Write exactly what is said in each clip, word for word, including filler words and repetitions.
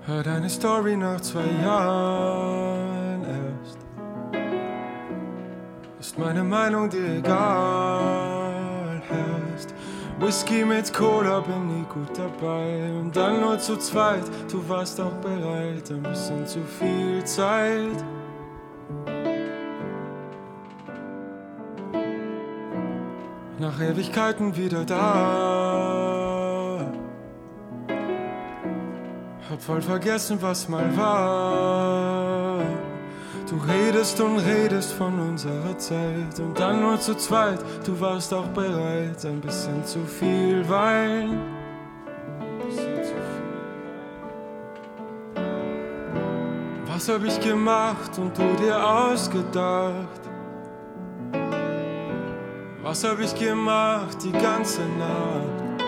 Hör deine Story nach zwei Jahren erst. Ist meine Meinung dir egal erst. Whisky mit Cola, bin nie gut dabei. Und dann nur zu zweit, du warst auch bereit. Ein bisschen zu viel Zeit. Nach Ewigkeiten wieder da. Hab voll vergessen, was mal war. Du redest und redest von unserer Zeit. Und dann nur zu zweit, du warst auch bereit. Ein bisschen zu viel Wein. Was hab ich gemacht und du dir ausgedacht? Was hab ich gemacht die ganze Nacht?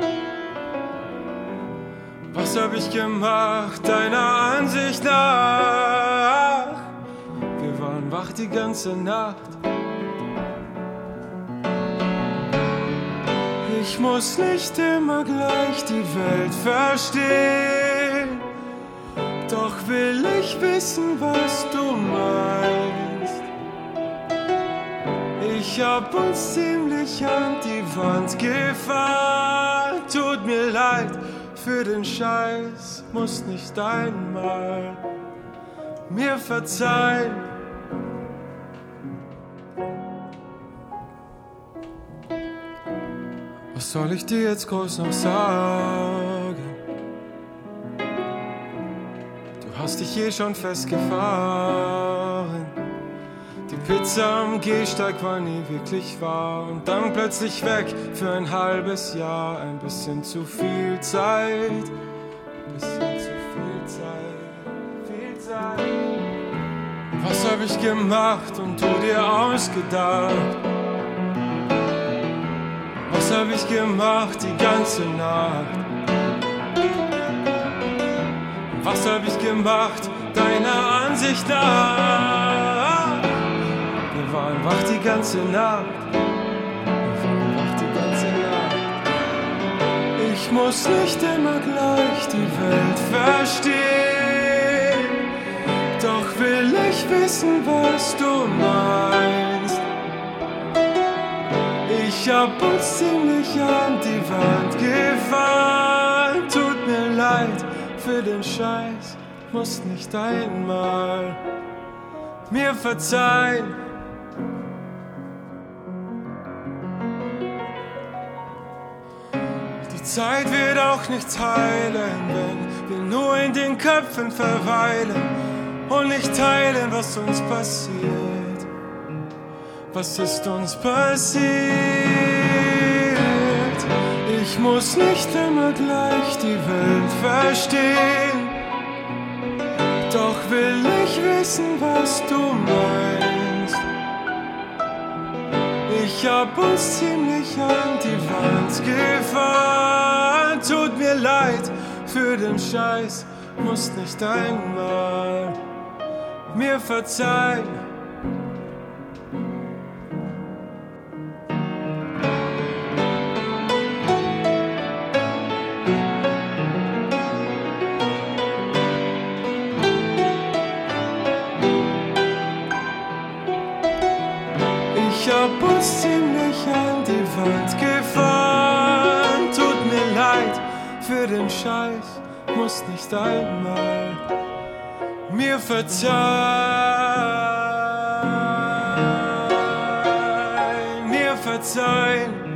Was hab ich gemacht deiner Ansicht nach? Wir waren wach die ganze Nacht. Ich muss nicht immer gleich die Welt verstehen, doch will ich wissen, was du meinst. Ich hab uns ziemlich an die Wand gefahren. Tut mir leid, für den Scheiß muss nicht einmal mir verzeihen. Was soll ich dir jetzt groß noch sagen? Du hast dich eh schon festgefahren. Die Pizza am Gehsteig war nie wirklich wahr. Und dann plötzlich weg für ein halbes Jahr. Ein bisschen zu viel Zeit. Ein bisschen zu viel Zeit. Viel Zeit. Was hab ich gemacht und du dir ausgedacht? Was hab ich gemacht die ganze Nacht? Was hab ich gemacht deiner Ansicht nach? Wir waren wach die ganze Nacht. Wir waren wach die ganze Nacht. Ich muss nicht immer gleich die Welt verstehen, doch will ich wissen, was du meinst. Ich hab uns ziemlich an die Wand gefahren. Tut mir leid, für den Scheiß musst nicht einmal mir verzeihen. Die Zeit wird auch nichts heilen, wenn wir nur in den Köpfen verweilen und nicht teilen, was uns passiert. Was ist uns passiert? Ich muss nicht immer gleich die Welt verstehen, doch will ich wissen, was du meinst. Ich hab uns ziemlich an die Wand gefahren. Tut mir leid, für den Scheiß musst nicht einmal mir verzeihen. Ich hab uns ziemlich an die Wand gefahren. Tut mir leid, für den Scheiß muss nicht einmal mir verzeihen, mir verzeihen.